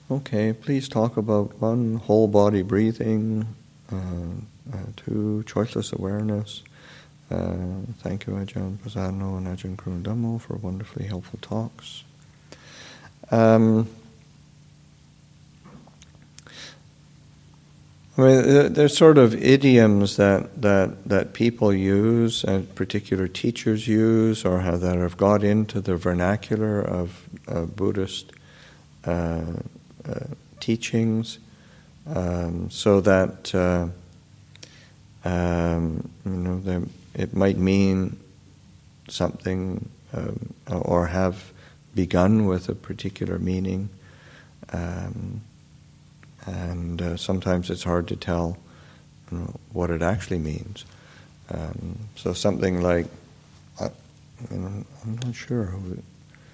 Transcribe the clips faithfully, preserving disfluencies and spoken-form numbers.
okay, please talk about one, whole body breathing, uh, uh, two, choiceless awareness. Uh, thank you, Ajahn Prasadno and Ajahn Kurundamo, for wonderfully helpful talks. Um, I mean, there's sort of idioms that, that, that people use, and particular teachers use, or how that have got into the vernacular of uh, Buddhist uh, uh, teachings, um, so that uh, um, you know there, it might mean something, um, or have begun with a particular meaning. Um, And uh, sometimes it's hard to tell, you know, what it actually means. Um, so something like, uh, you know, I'm not sure, who it,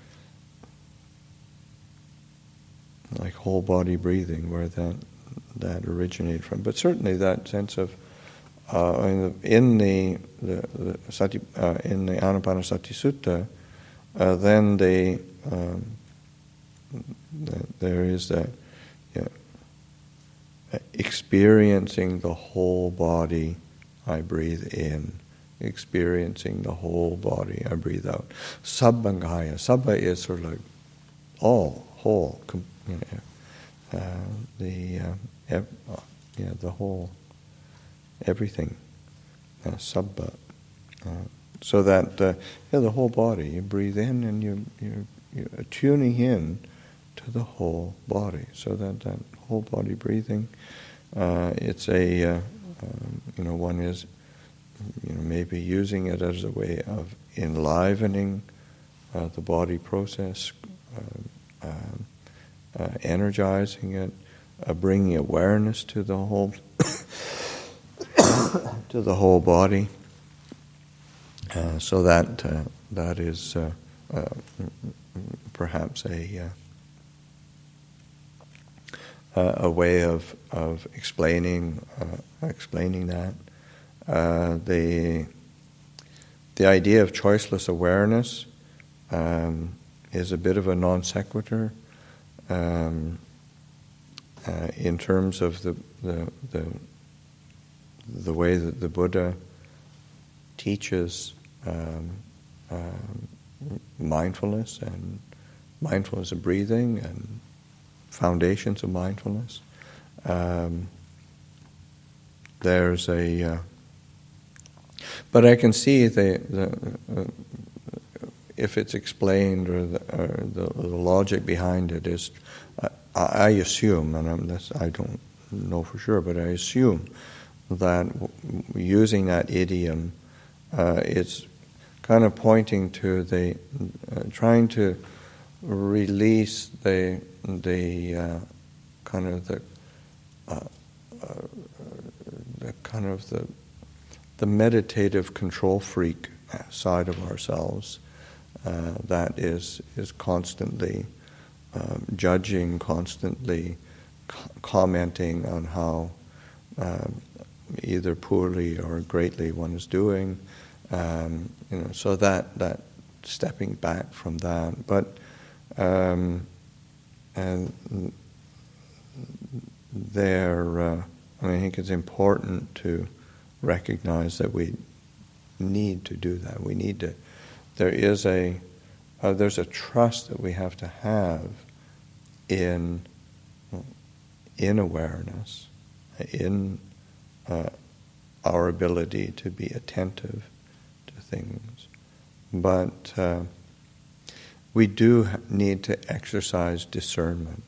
like whole body breathing, where that that originated from. But certainly that sense of uh, in the in the, the, the sati, uh, in the Anapanasati Sutta, uh, then they um, the, there is that. Yeah, experiencing the whole body, I breathe in. Experiencing the whole body, I breathe out. Sabbangaya. Sabba is sort of like all, whole, you know, uh, the uh, ev- uh, yeah, the whole, everything. Uh, sabba. Uh, so that uh, yeah, the whole body. You breathe in, and you you you're tuning in to the whole body. So that that whole body breathing. Uh, it's a, uh, um, you know, one is, you know, maybe using it as a way of enlivening uh, the body process, uh, uh, uh, energizing it, uh, bringing awareness to the whole, to the whole body. Uh, so that uh, that is uh, uh, perhaps a. Uh, Uh, a way of of explaining uh, explaining that uh, the the idea of choiceless awareness um, is a bit of a non sequitur um, uh, in terms of the, the the the way that the Buddha teaches um, um, mindfulness and mindfulness of breathing and foundations of mindfulness. Um, there's a, uh, but I can see the, the uh, if it's explained or the, or the, the logic behind it is, uh, I assume, and I'm, that's, I don't know for sure, but I assume that w- using that idiom, uh, it's kind of pointing to the, uh, trying to release the the uh, kind of the uh, uh, the kind of the the meditative control freak side of ourselves uh, that is is constantly um, judging, constantly c- commenting on how um, either poorly or greatly one is doing. Um, you know, so that that stepping back from that, but. Um, and there, uh, I mean, I think it's important to recognize that we need to do that. We need to. There is a, uh, there's a trust that we have to have in, in awareness, in uh, our ability to be attentive to things, but. Uh, We do need to exercise discernment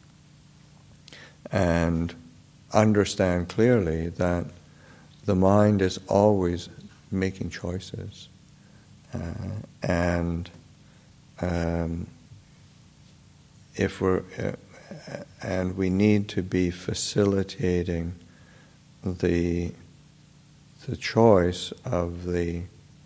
and understand clearly that the mind is always making choices, uh, and um, if we're uh, and we need to be facilitating the the choice of the.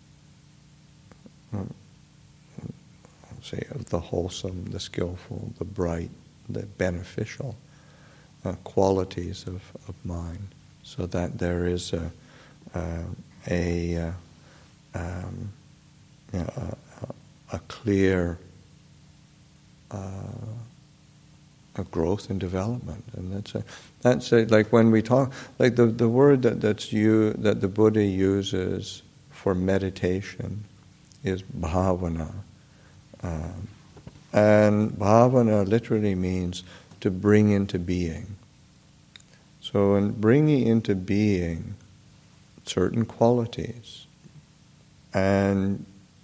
Um, say, of the wholesome, the skillful, the bright, the beneficial uh, qualities of, of mind, so that there is a uh, a, uh, um, you know, a, a clear uh, of growth and development. And that's a, that's a, like when we talk, like the, the word that that's you that the Buddha uses for meditation is bhavana. Um, and bhavana literally means to bring into being. So in bringing into being certain qualities, and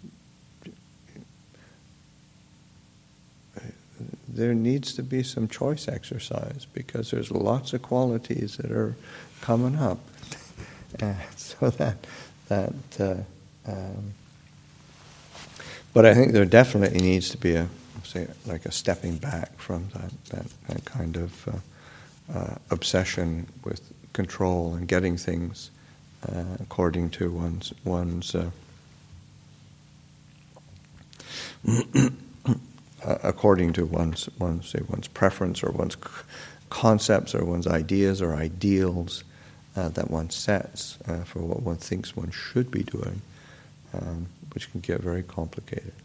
there needs to be some choice exercise because there's lots of qualities that are coming up. And so that that uh, um, but I think there definitely needs to be a say like a stepping back from that that, that kind of uh, uh, obsession with control and getting things uh, according to one's one's uh, Uh, according to one's, one's, say, one's preference or one's c- concepts or one's ideas or ideals uh, that one sets uh, for what one thinks one should be doing, um, which can get very complicated.